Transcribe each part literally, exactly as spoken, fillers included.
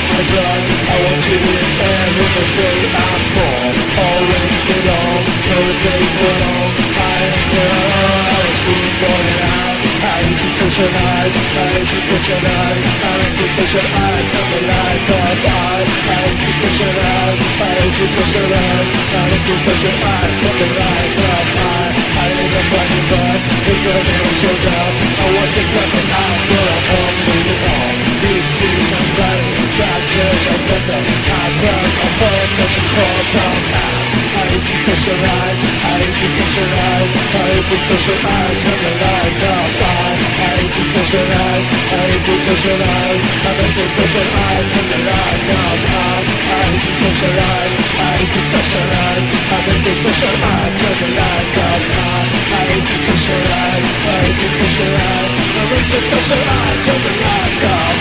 my drive. I want you in every first day I'm born. Always did all, no take for long. I am here, I was free going out. I need to socialize, I need to socialize, I need to socialize, turn the lights off. I, I need to socialize, I need to socialize, I need to socialize, turn the lights off. I, I need a funny butt, the girl never shows up. I watch it coming out, but I'm home to the wall. Big fish, I'm fighting, got church, I said that. I grab my phone, touch a cross on pass. I need to socialize, I need to socialize, I need to socialize, turn the lights off. I, I need to socialize, I need to socialize, I need to socialize, turn the lights off. I, I need to socialize, I need to socialize, I need to socialize, turn the lights off. I, I need to socialize, I need to socialize, I need to socialize, turn the lights off.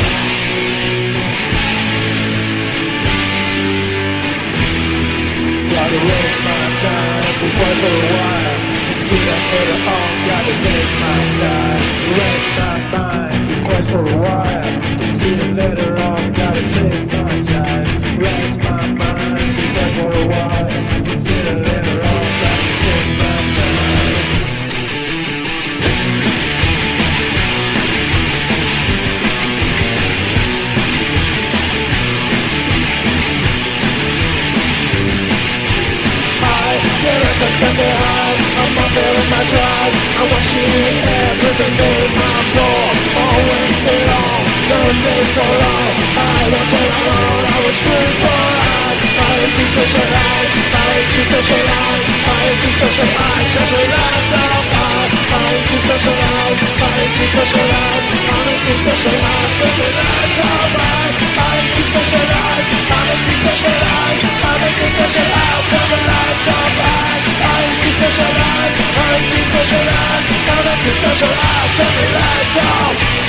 Gotta waste my time, be quiet for a while. See that later on, gotta take my time. Rest my mind, be quiet for a while. See that later on, gotta take my time. Rest my mind, be quiet for a while. See that later on, gotta take my time. Sunday high, I'm up there in my drive. I watch you in every Thursday, I'm bored. Always stay long, no day for long. I don't get alone, I was free for life. I need to socialize, I need to socialize, I need to socialize, turn the lights off. I, I need to socialize, I need to socialize, I need to socialize, turn the lights off. I, I need to socialize, I need to socialize, I need to socialize, turn the lights off. I, I need to socialize, I need to socialize, I need to socialize, turn the lights off.